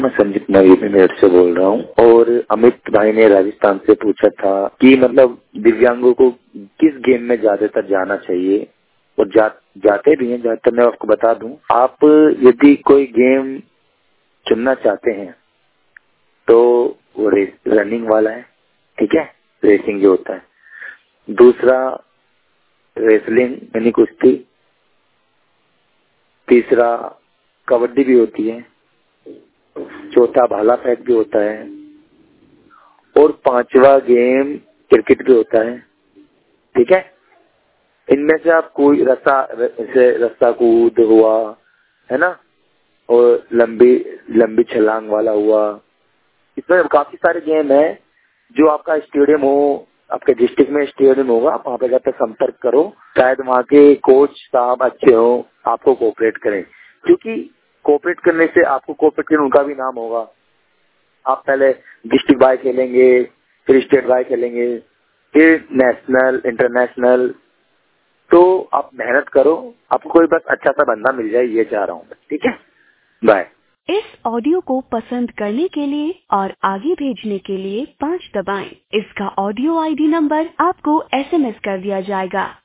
मैं संजीत मेरठ से बोल रहा हूँ और अमित भाई ने राजस्थान से पूछा था कि मतलब दिव्यांगों को किस गेम में ज्यादातर जाना चाहिए और जाते भी हैं। ज्यादातर मैं आपको बता दूं, आप यदि कोई गेम चुनना चाहते हैं तो वो रनिंग वाला है, ठीक है, रेसिंग जो होता है। दूसरा रेसलिंग यानी कुश्ती। तीसरा कबड्डी भी होती है। चौथा भाला फेंक भी होता है और पांचवा गेम क्रिकेट भी होता है, ठीक है। इनमें से आप कोई रस्सा कूद हुआ, है ना, और लंबी छलांग वाला हुआ। इसमें काफी सारे गेम है। जो आपका स्टेडियम हो, आपके डिस्ट्रिक्ट में स्टेडियम होगा, आप वहाँ पे जाकर संपर्क करो। शायद वहाँ के कोच साहब अच्छे हो, आपको कोऑपरेट करें, क्योंकि कोऑपरेट करने से आपको कोऑपरेट करने उनका भी नाम होगा। आप पहले डिस्ट्रिक्ट वाइज खेलेंगे, फिर स्टेट वाइज खेलेंगे, फिर नेशनल इंटरनेशनल। तो आप मेहनत करो, आपको कोई बस अच्छा सा बंदा मिल जाए, ये चाह रहा हूँ, ठीक है। बाय। इस ऑडियो को पसंद करने के लिए और आगे भेजने के लिए 5 दबाएं। इसका ऑडियो आईडी नंबर आपको SMS कर दिया जाएगा।